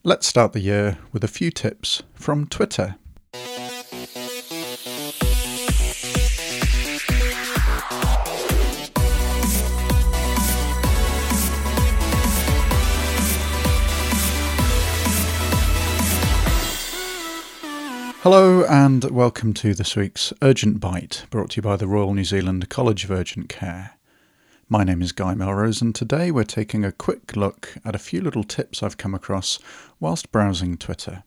Let's start the year with a few tips from Twitter. Hello and welcome to this week's Urgent Bite, brought to you by the Royal New Zealand College of Urgent Care. My name is Guy Melrose, and today we're taking a quick look at a few little tips I've come across whilst browsing Twitter.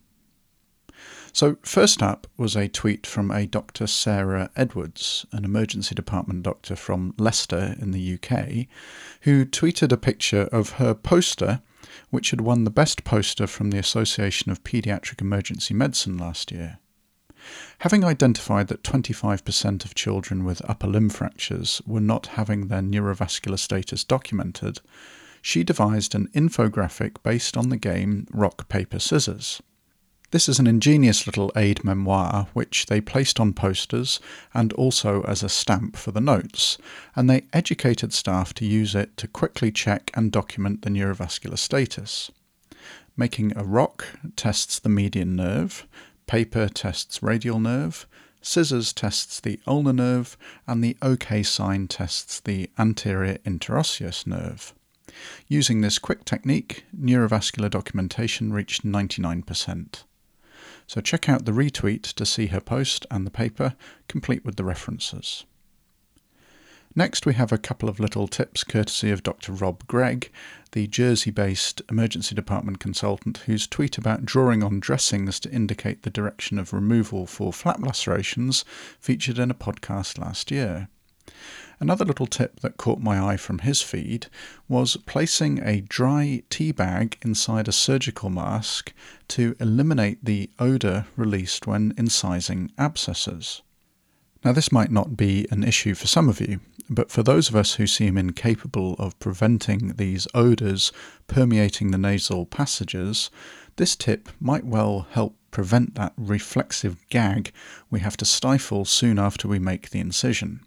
So first up was a tweet from a Dr. Sarah Edwards, an emergency department doctor from Leicester in the UK, who tweeted a picture of her poster, which had won the best poster from the Association of Paediatric Emergency Medicine last year. Having identified that 25% of children with upper limb fractures were not having their neurovascular status documented, she devised an infographic based on the game Rock, Paper, Scissors. This is an ingenious little aide-memoire which they placed on posters and also as a stamp for the notes, and they educated staff to use it to quickly check and document the neurovascular status. Making a rock tests the median nerve, paper tests radial nerve, scissors tests the ulnar nerve, and the OK sign tests the anterior interosseous nerve. Using this quick technique, neurovascular documentation reached 99%. So check out the retweet to see her post and the paper, complete with the references. Next we have a couple of little tips courtesy of Dr. Rob Gregg, the Jersey-based emergency department consultant whose tweet about drawing on dressings to indicate the direction of removal for flap lacerations featured in a podcast last year. Another little tip that caught my eye from his feed was placing a dry tea bag inside a surgical mask to eliminate the odour released when incising abscesses. Now this might not be an issue for some of you, but for those of us who seem incapable of preventing these odours permeating the nasal passages, this tip might well help prevent that reflexive gag we have to stifle soon after we make the incision.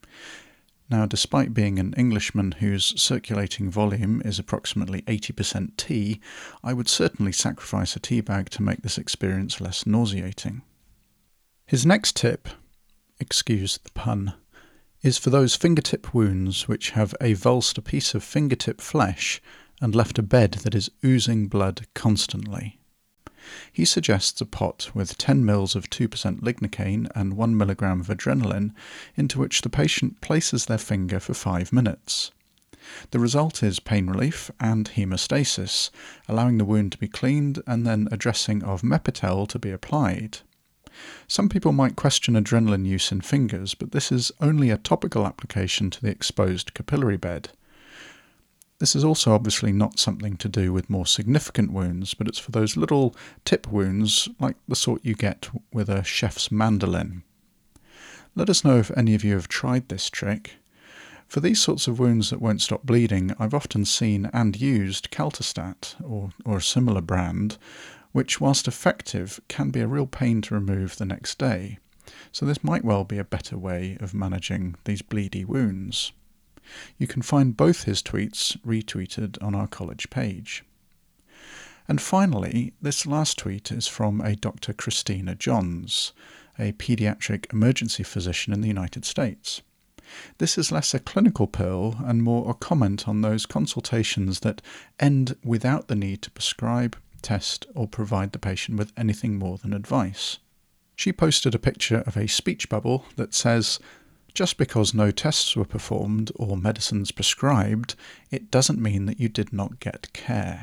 Now, despite being an Englishman whose circulating volume is approximately 80% tea, I would certainly sacrifice a tea bag to make this experience less nauseating. His next tip, excuse the pun, is for those fingertip wounds which have avulsed a piece of fingertip flesh and left a bed that is oozing blood constantly. He suggests a pot with 10 ml of 2% lignocaine and 1 mg of adrenaline into which the patient places their finger for 5 minutes. The result is pain relief and hemostasis, allowing the wound to be cleaned and then a dressing of Mepitel to be applied. Some people might question adrenaline use in fingers, but this is only a topical application to the exposed capillary bed. This is also obviously not something to do with more significant wounds, but it's for those little tip wounds like the sort you get with a chef's mandolin. Let us know if any of you have tried this trick. For these sorts of wounds that won't stop bleeding, I've often seen and used Caltastat or a similar brand, which, whilst effective, can be a real pain to remove the next day. So this might well be a better way of managing these bleedy wounds. You can find both his tweets retweeted on our college page. And finally, this last tweet is from a Dr. Christina Johns, a paediatric emergency physician in the United States. This is less a clinical pearl and more a comment on those consultations that end without the need to prescribe, test or provide the patient with anything more than advice. She posted a picture of a speech bubble that says, "Just because no tests were performed or medicines prescribed, it doesn't mean that you did not get care."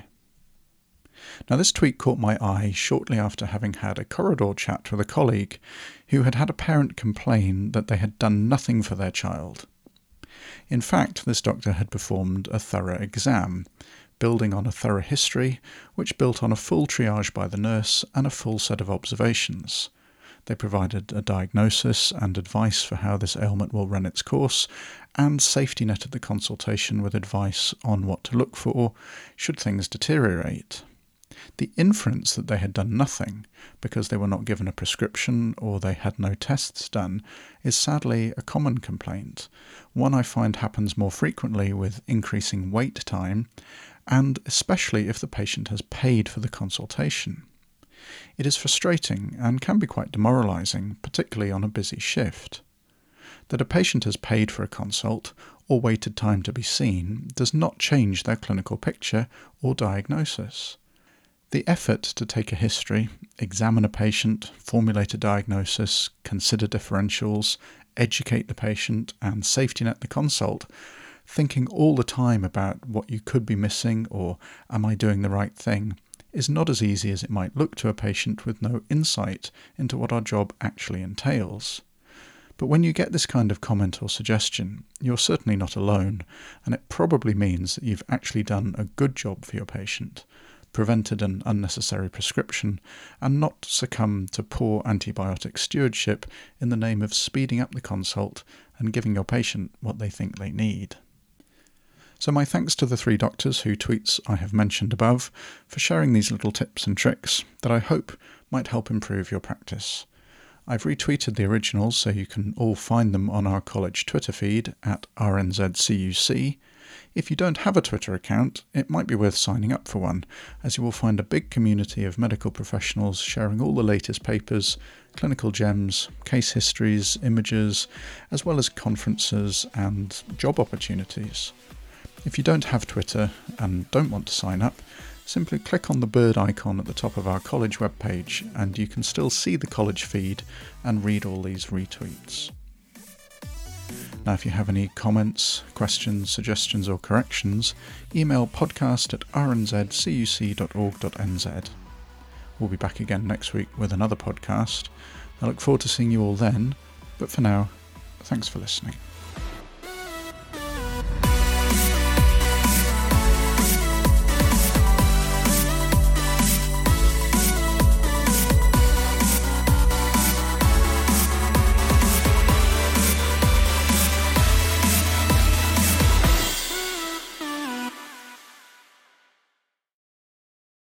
Now this tweet caught my eye shortly after having had a corridor chat with a colleague who had had a parent complain that they had done nothing for their child. In fact, this doctor had performed a thorough exam, building on a thorough history, which built on a full triage by the nurse and a full set of observations. They provided a diagnosis and advice for how this ailment will run its course, and safety netted the consultation with advice on what to look for should things deteriorate. The inference that they had done nothing because they were not given a prescription or they had no tests done is sadly a common complaint, one I find happens more frequently with increasing wait time and especially if the patient has paid for the consultation. It is frustrating and can be quite demoralising, particularly on a busy shift. That a patient has paid for a consult or waited time to be seen does not change their clinical picture or diagnosis. The effort to take a history, examine a patient, formulate a diagnosis, consider differentials, educate the patient, and safety net the consult, thinking all the time about what you could be missing or am I doing the right thing, is not as easy as it might look to a patient with no insight into what our job actually entails. But when you get this kind of comment or suggestion, you're certainly not alone, and it probably means that you've actually done a good job for your patient, prevented an unnecessary prescription, and not succumbed to poor antibiotic stewardship in the name of speeding up the consult and giving your patient what they think they need. So my thanks to the 3 doctors whose tweets I have mentioned above for sharing these little tips and tricks that I hope might help improve your practice. I've retweeted the originals so you can all find them on our college Twitter feed at RNZCUC. If you don't have a Twitter account, it might be worth signing up for one, as you will find a big community of medical professionals sharing all the latest papers, clinical gems, case histories, images, as well as conferences and job opportunities. If you don't have Twitter and don't want to sign up, simply click on the bird icon at the top of our college webpage and you can still see the college feed and read all these retweets. Now, if you have any comments, questions, suggestions or corrections, email podcast@rnzcuc.org.nz. We'll be back again next week with another podcast. I look forward to seeing you all then, but for now, thanks for listening.